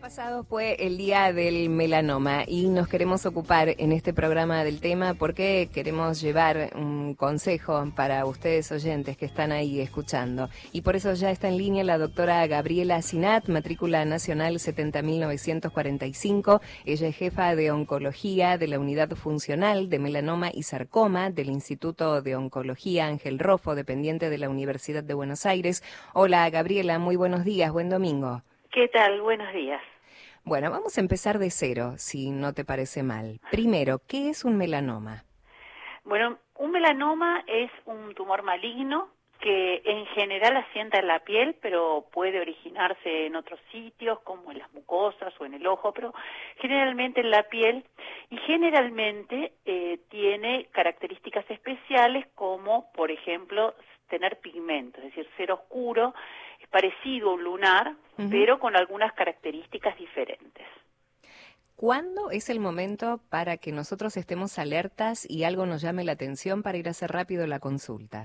Pasado fue el día del melanoma y nos queremos ocupar en este programa del tema porque queremos llevar un consejo para ustedes oyentes que están ahí escuchando. Y por eso ya está en línea la doctora Gabriela Sinat, matrícula nacional 70.945. Ella es jefa de oncología de la unidad funcional de melanoma y sarcoma del Instituto de Oncología Ángel Rofo, dependiente de la Universidad de Buenos Aires. Hola Gabriela, muy buenos días, buen domingo. ¿Qué tal? Buenos días. Bueno, vamos a empezar de cero, si no te parece mal. Primero, ¿qué es un melanoma? Bueno, un melanoma es un tumor maligno que en general asienta en la piel, pero puede originarse en otros sitios, como en las mucosas o en el ojo, pero generalmente en la piel, y generalmente tiene características especiales como, por ejemplo, tener pigmento, es decir, ser oscuro, es parecido a un lunar, pero con algunas características diferentes. ¿Cuándo es el momento para que nosotros estemos alertas y algo nos llame la atención para ir a hacer rápido la consulta?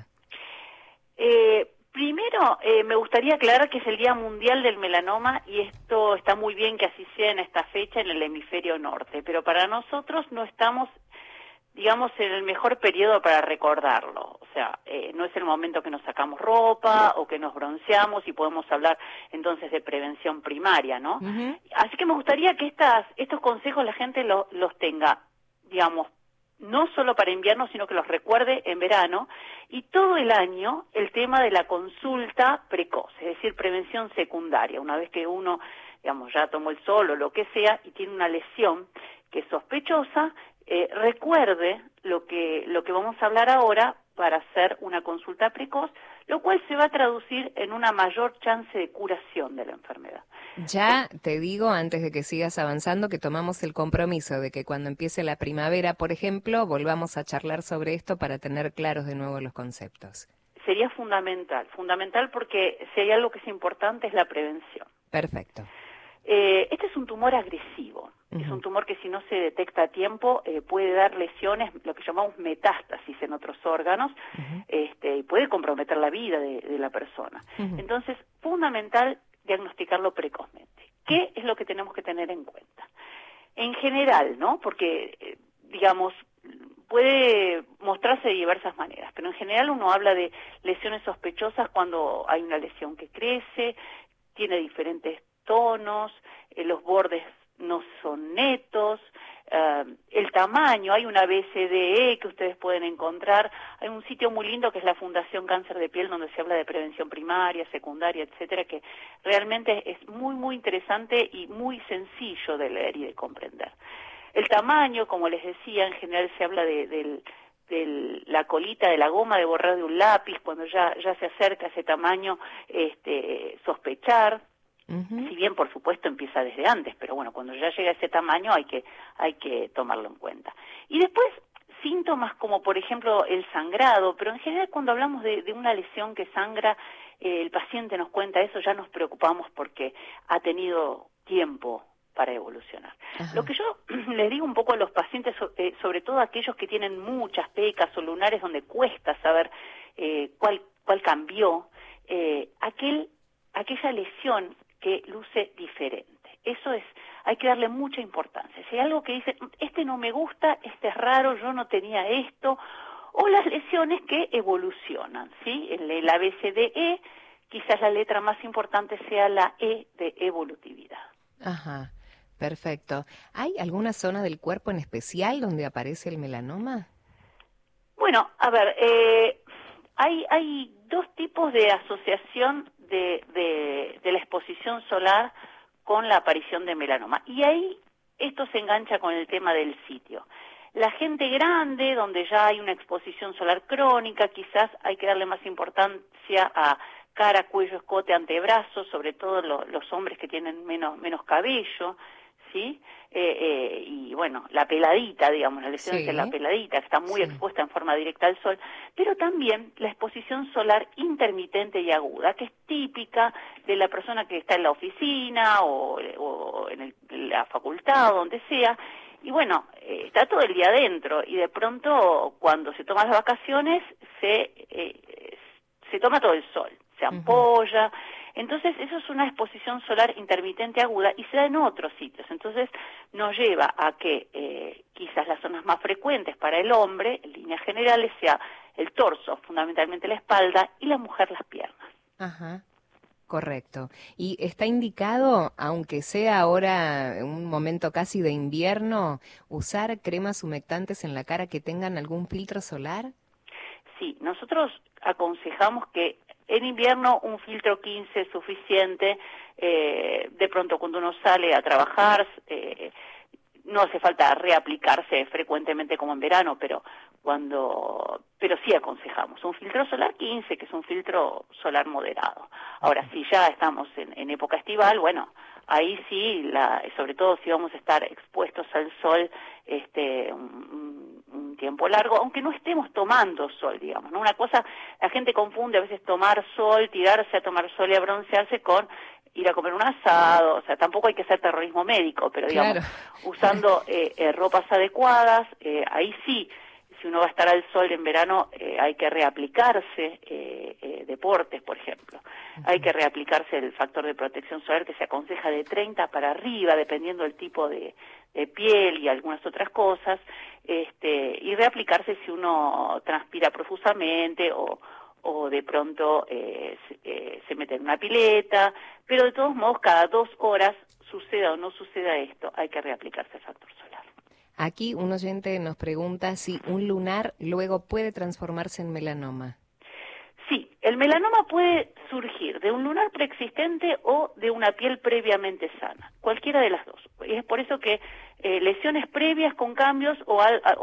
Primero, me gustaría aclarar que es el Día Mundial del Melanoma y esto está muy bien que así sea en esta fecha en el hemisferio norte, pero para nosotros no estamos, digamos, en el mejor periodo para recordarlo. O sea, no es el momento que nos sacamos ropa o que nos bronceamos y podemos hablar entonces de prevención primaria, ¿no? Así que me gustaría que estos consejos la gente los tenga, digamos, no solo para invierno, sino que los recuerde en verano, y todo el año el tema de la consulta precoz, es decir, prevención secundaria, una vez que uno, digamos, ya tomó el sol o lo que sea, y tiene una lesión que es sospechosa, recuerde lo que vamos a hablar ahora para hacer una consulta precoz, lo cual se va a traducir en una mayor chance de curación de la enfermedad. Ya te digo, antes de que sigas avanzando, que tomamos el compromiso de que cuando empiece la primavera, por ejemplo, volvamos a charlar sobre esto para tener claros de nuevo los conceptos. Sería fundamental porque si hay algo que es importante es la prevención. Perfecto. Este es un tumor agresivo, es un tumor que si no se detecta a tiempo puede dar lesiones, lo que llamamos metástasis en otros órganos, y puede comprometer la vida de la persona. Entonces, fundamental diagnosticarlo precozmente. ¿Qué es lo que tenemos que tener en cuenta? En general, ¿no? Porque, digamos, puede mostrarse de diversas maneras, pero en general uno habla de lesiones sospechosas cuando hay una lesión que crece, tiene diferentes tonos, los bordes no son netos, el tamaño, hay una BCDE que ustedes pueden encontrar, hay un sitio muy lindo que es la Fundación Cáncer de Piel donde se habla de prevención primaria, secundaria, etcétera, que realmente es muy, muy interesante y muy sencillo de leer y de comprender. El tamaño, como les decía, en general se habla de la colita de la goma de borrar de un lápiz, cuando ya se acerca a ese tamaño, sospechar. Si bien, por supuesto, empieza desde antes, pero bueno, cuando ya llega a ese tamaño hay que tomarlo en cuenta. Y después, síntomas como, por ejemplo, el sangrado, pero en general cuando hablamos de una lesión que sangra, el paciente nos cuenta eso, ya nos preocupamos porque ha tenido tiempo para evolucionar. Lo que yo les digo un poco a los pacientes, sobre todo aquellos que tienen muchas pecas o lunares donde cuesta saber cuál cambió, aquella lesión que luce diferente. Eso hay que darle mucha importancia. Si hay algo que dice, este no me gusta, este es raro, yo no tenía esto, o las lesiones que evolucionan, ¿sí? En el ABCDE, quizás la letra más importante sea la E de evolutividad. Ajá, perfecto. ¿Hay alguna zona del cuerpo en especial donde aparece el melanoma? Bueno, a ver, hay dos tipos de asociación de la exposición solar con la aparición de melanoma. Y ahí esto se engancha con el tema del sitio. La gente grande, donde ya hay una exposición solar crónica, quizás hay que darle más importancia a cara, cuello, escote, antebrazos, sobre todo los hombres que tienen menos cabello, ¿sí? Y bueno, la peladita, digamos, la lesión es la peladita, que está muy expuesta en forma directa al sol, pero también la exposición solar intermitente y aguda, que es típica de la persona que está en la oficina o en la facultad, o donde sea, y bueno, está todo el día adentro, y de pronto, cuando se toman las vacaciones, se toma todo el sol, se ampolla. Entonces, eso es una exposición solar intermitente aguda y se da en otros sitios. Entonces, nos lleva a que quizás las zonas más frecuentes para el hombre, en líneas generales, sea el torso, fundamentalmente la espalda, y la mujer las piernas. Ajá. Correcto. ¿Y está indicado, aunque sea ahora un momento casi de invierno, usar cremas humectantes en la cara que tengan algún filtro solar? Sí, nosotros aconsejamos que en invierno un filtro 15 es suficiente. De pronto cuando uno sale a trabajar, no hace falta reaplicarse frecuentemente como en verano, pero sí aconsejamos un filtro solar 15, que es un filtro solar moderado. Ahora, si ya estamos en época estival, bueno, ahí sí, sobre todo si vamos a estar expuestos al sol un tiempo largo, aunque no estemos tomando sol, digamos, ¿no? Una cosa, la gente confunde a veces tomar sol, tirarse a tomar sol y a broncearse con ir a comer un asado. O sea, tampoco hay que hacer terrorismo médico, pero digamos, Claro. usando ropas adecuadas, ahí sí, si uno va a estar al sol en verano, hay que reaplicarse deportes, por ejemplo. Hay que reaplicarse el factor de protección solar, que se aconseja de 30 para arriba, dependiendo del tipo de piel y algunas otras cosas, y reaplicarse si uno transpira profusamente o de pronto se mete en una pileta, pero de todos modos cada 2 horas, suceda o no suceda esto, hay que reaplicarse el factor solar. Aquí un oyente nos pregunta si un lunar luego puede transformarse en melanoma. Sí, el melanoma puede surgir de un lunar preexistente o de una piel previamente sana, cualquiera de las dos. Y es por eso que lesiones previas con cambios o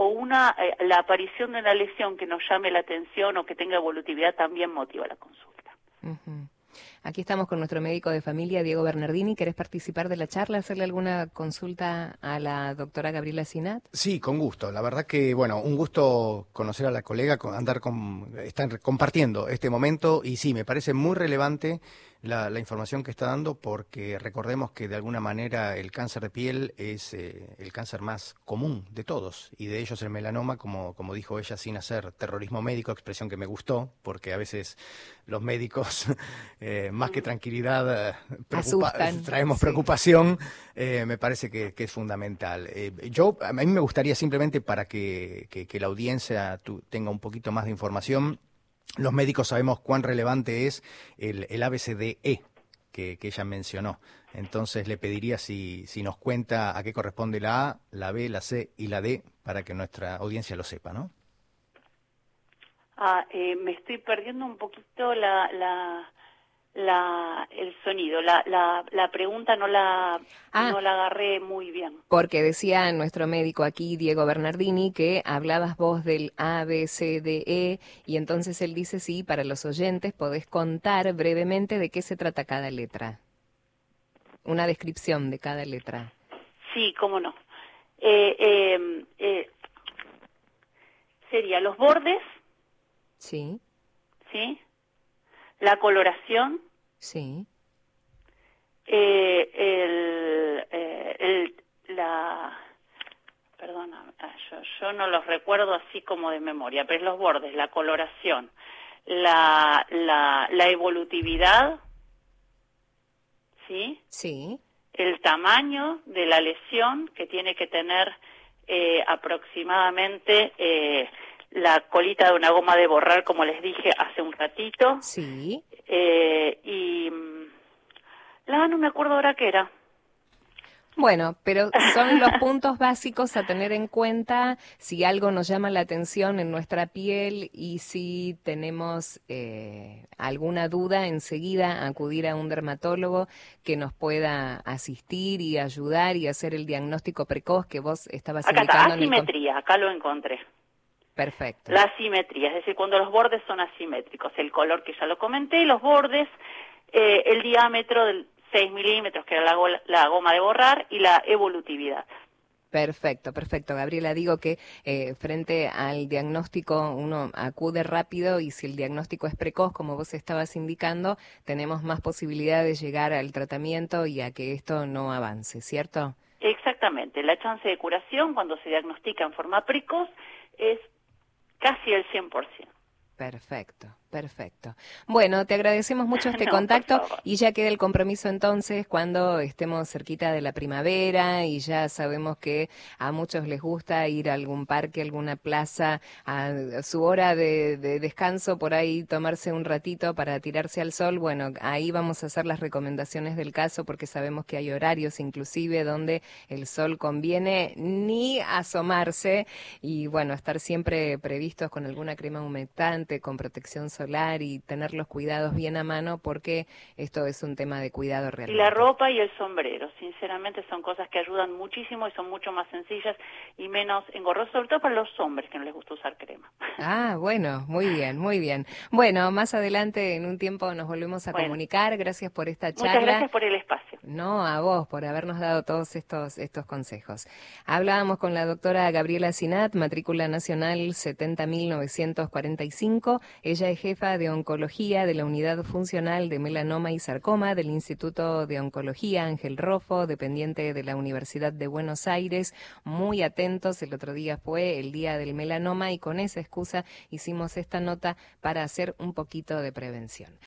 la aparición de una lesión que nos llame la atención o que tenga evolutividad también motiva la consulta. Uh-huh. Aquí estamos con nuestro médico de familia, Diego Bernardini. ¿Querés participar de la charla, hacerle alguna consulta a la doctora Gabriela Sinat? Sí, con gusto. La verdad que, bueno, un gusto conocer a la colega, estar compartiendo este momento y sí, me parece muy relevante la información que está dando porque recordemos que de alguna manera el cáncer de piel es el cáncer más común de todos y de ellos el melanoma, como dijo ella, sin hacer terrorismo médico, expresión que me gustó, porque a veces los médicos, más que tranquilidad, traemos preocupación, me parece que es fundamental. A mí me gustaría simplemente para que la audiencia tenga un poquito más de información. Los médicos sabemos cuán relevante es el ABCDE que ella mencionó. Entonces le pediría si nos cuenta a qué corresponde la A, la B, la C y la D para que nuestra audiencia lo sepa, ¿no? Me estoy perdiendo un poquito el sonido. La pregunta no la agarré muy bien. Porque decía nuestro médico aquí, Diego Bernardini, que hablabas vos del A, B, C, D, E, y entonces él dice, sí, para los oyentes podés contar brevemente de qué se trata cada letra. Una descripción de cada letra. Sí, cómo no. Sería los bordes. Sí. ¿Sí? La coloración. Sí. Perdona, yo no los recuerdo así como de memoria, pero es los bordes, la coloración, la evolutividad, ¿sí? Sí. El tamaño de la lesión, que tiene que tener aproximadamente la colita de una goma de borrar, como les dije hace un ratito. Sí. Y no me acuerdo ahora qué era. Bueno, pero son los puntos básicos a tener en cuenta si algo nos llama la atención en nuestra piel y si tenemos alguna duda, enseguida acudir a un dermatólogo que nos pueda asistir y ayudar y hacer el diagnóstico precoz que vos estabas indicando. Asimetría, acá lo encontré. Perfecto. La asimetría, es decir, cuando los bordes son asimétricos, el color que ya lo comenté, los bordes, el diámetro del 6 milímetros, que era la goma de borrar, y la evolutividad. Perfecto, perfecto. Gabriela, digo que frente al diagnóstico uno acude rápido y si el diagnóstico es precoz, como vos estabas indicando, tenemos más posibilidad de llegar al tratamiento y a que esto no avance, ¿cierto? Exactamente. La chance de curación cuando se diagnostica en forma precoz es casi el 100%. Perfecto. Perfecto. Bueno, te agradecemos mucho este contacto y ya queda el compromiso entonces cuando estemos cerquita de la primavera y ya sabemos que a muchos les gusta ir a algún parque, alguna plaza, a su hora de descanso, por ahí tomarse un ratito para tirarse al sol. Bueno, ahí vamos a hacer las recomendaciones del caso porque sabemos que hay horarios inclusive donde el sol conviene ni asomarse y bueno, estar siempre previstos con alguna crema humectante, con protección solar y tener los cuidados bien a mano porque esto es un tema de cuidado realmente. Y la ropa y el sombrero, sinceramente son cosas que ayudan muchísimo y son mucho más sencillas y menos engorrosas, sobre todo para los hombres que no les gusta usar crema. Ah, bueno, muy bien, muy bien. Bueno, más adelante en un tiempo nos volvemos a comunicar. Gracias por esta charla. Muchas gracias por el espacio. No, a vos, por habernos dado todos estos consejos. Hablábamos con la doctora Gabriela Sinat, matrícula nacional 70.945. Ella es jefa de oncología de la Unidad Funcional de Melanoma y Sarcoma del Instituto de Oncología Ángel Rofo, dependiente de la Universidad de Buenos Aires. Muy atentos, el otro día fue el Día del Melanoma y con esa excusa hicimos esta nota para hacer un poquito de prevención.